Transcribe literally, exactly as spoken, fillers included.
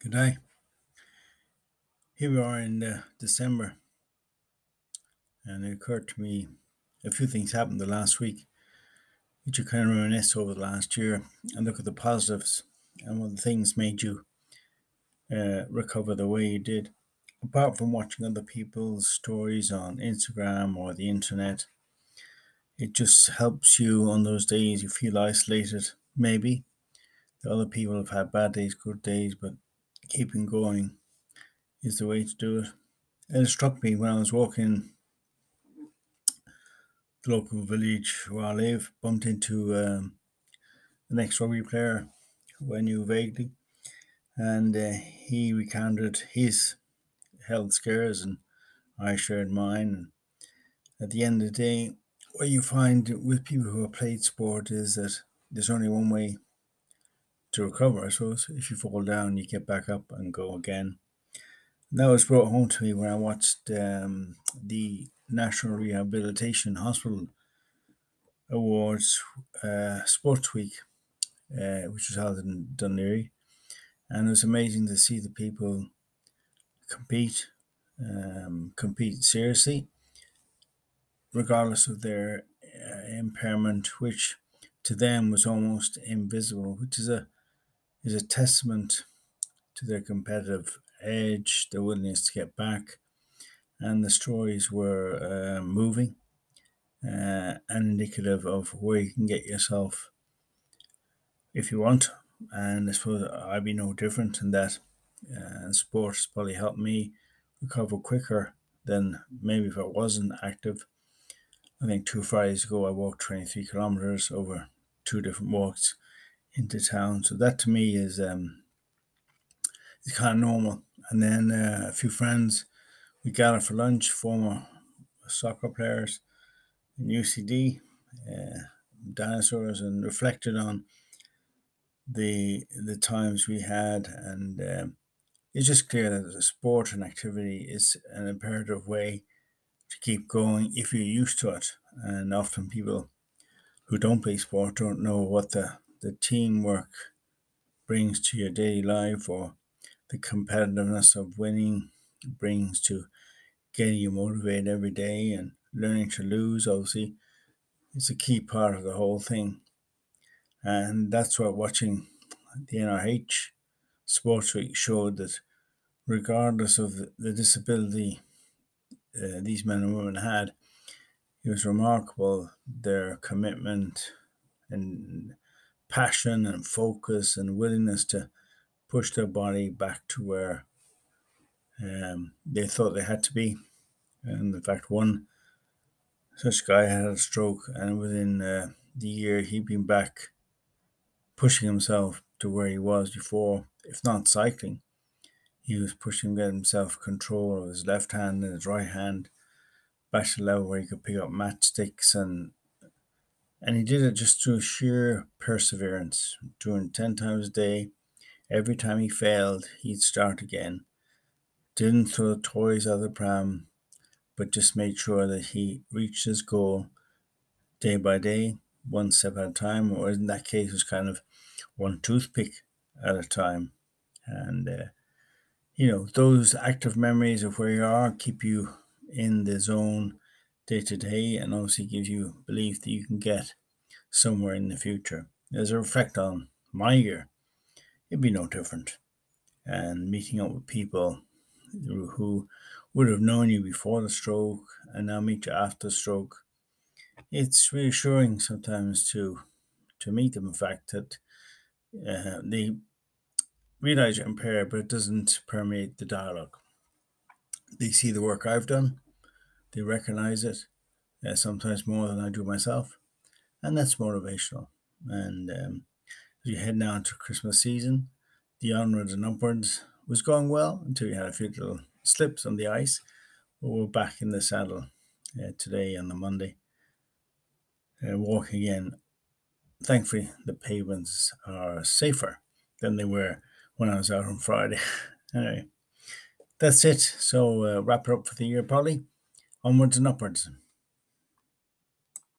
Good day. Here we are in uh, December, and it occurred to me a few things happened the last week, which you kind of reminisce over the last year and look at the positives and what things made you uh, recover the way you did. Apart from watching other people's stories on Instagram or the internet, it just helps you on those days you feel isolated. Maybe the other people have had bad days, good days, but keeping going is the way to do it. And it struck me when I was walking the local village where I live, bumped into um, the next rugby player who I knew vaguely, and uh, he recounted his health scares, and I shared mine. And at the end of the day, what you find with people who have played sport is that there's only one way to recover, I suppose. If you fall down, you get back up and go again. And that was brought home to me when I watched um, the National Rehabilitation Hospital Awards uh, Sports Week, uh, which was held in Dunleary. And it was amazing to see the people compete, um, compete seriously, regardless of their uh, impairment, which to them was almost invisible, which is a is a testament to their competitive edge, their willingness to get back, and the stories were uh, moving uh, and indicative of where you can get yourself if you want. And I suppose I'd be no different in that. Uh, and sports probably helped me recover quicker than maybe if I wasn't active. I think two Fridays ago I walked twenty-three kilometers over two different walks into town. So that to me is um, is kind of normal. And then uh, a few friends we gathered for lunch, former soccer players in U C D, uh, dinosaurs, and reflected on the the times we had. And um, it's just clear that the sport and activity is an imperative way to keep going if you're used to it. And often people who don't play sport don't know what the, the teamwork brings to your daily life, or the competitiveness of winning brings to getting you motivated every day. And learning to lose, obviously, is a key part of the whole thing. And that's what watching the N R H Sports Week showed, that regardless of the, the disability uh, these men and women had, it was remarkable their commitment and passion and focus and willingness to push their body back to where um, they thought they had to be. And in fact, one such guy had a stroke, and within uh, the year, he'd been back pushing himself to where he was before. If not cycling, he was pushing to get himself control of his left hand and his right hand back to the level where he could pick up matchsticks, and and he did it just through sheer perseverance, doing ten times a day. Every time he failed, he'd start again. Didn't throw toys out of the pram, but just made sure that he reached his goal day by day, one step at a time, or in that case, it was kind of one toothpick at a time. And, uh, you know, those active memories of where you are keep you in the zone day to day, and obviously gives you belief that you can get somewhere in the future. As I reflect on my year, it'd be no different. And meeting up with people who would have known you before the stroke and now meet you after the stroke, it's reassuring sometimes to to meet them. In fact, that uh, they realize you're impaired, but it doesn't permeate the dialogue. They see the work I've done, they recognize it, uh, sometimes more than I do myself, and that's motivational. And um, as you head now into Christmas season, the onwards and upwards was going well until you had a few little slips on the ice. But we're back in the saddle uh, today on the Monday, uh, walking again. Thankfully, the pavements are safer than they were when I was out on Friday. Anyway, that's it. So uh, wrap it up for the year, probably. Onwards and upwards.